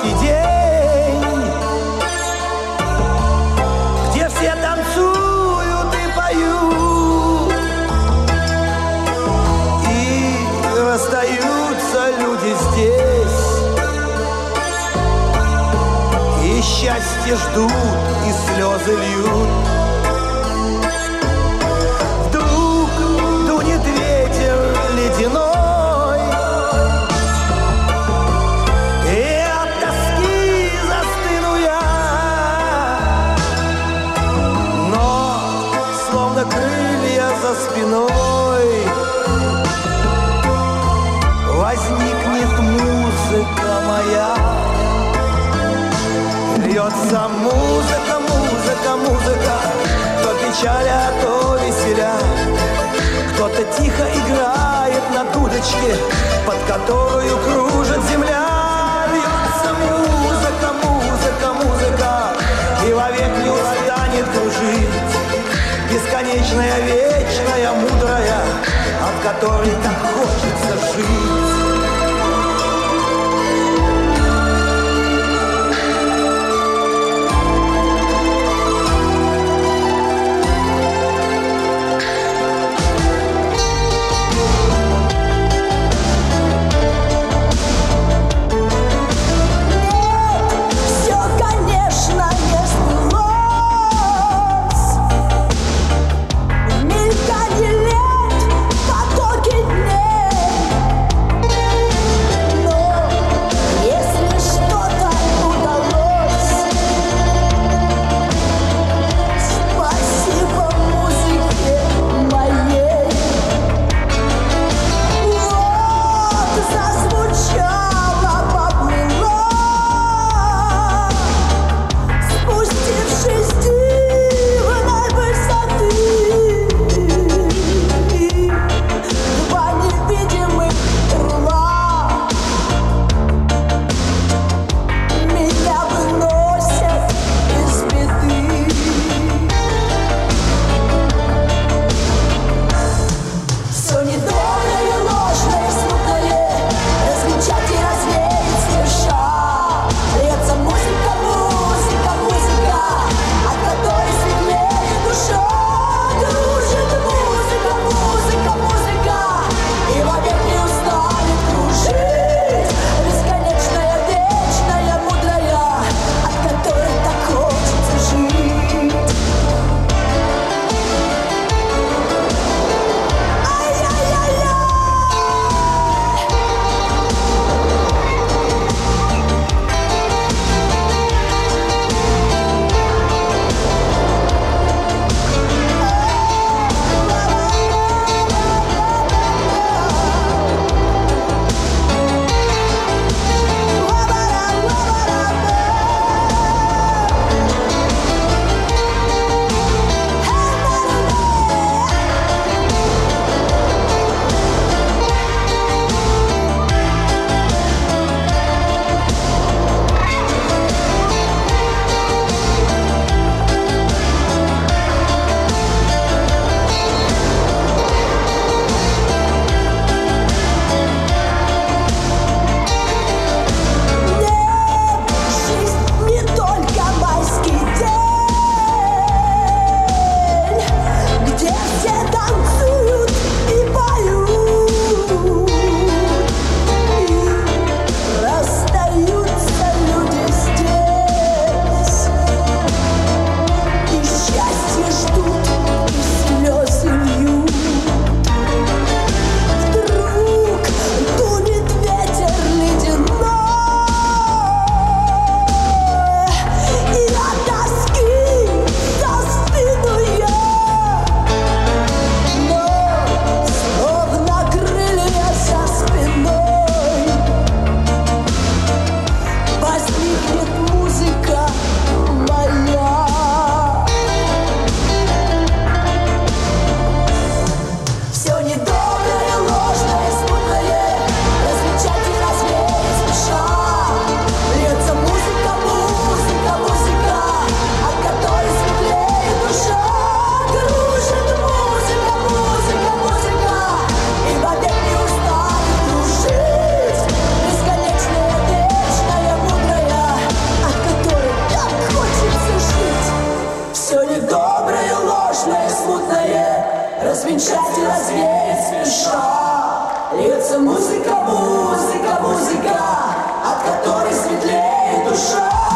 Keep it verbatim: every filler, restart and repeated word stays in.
майский день, где все танцуют и поют, и расстаются люди здесь, и счастье ждут, и слезы льют. Вдруг дунет ветер ледяной, и от тоски застыну я, но словно крылья за спиной возникнет музыка моя. Льется музыка, музыка, музыка, то печаля, то веселя. Кто-то тихо играет на дудочке, под которую кружит земля. Льется музыка, музыка, музыка, и вовек не устанет кружить. Бесконечная, вечная, мудрая, от которой так хочется жить. Мелькали лет, потоки дней. развеять смешно. Льется музыка, музыка, музыка, от которой светлеет душа.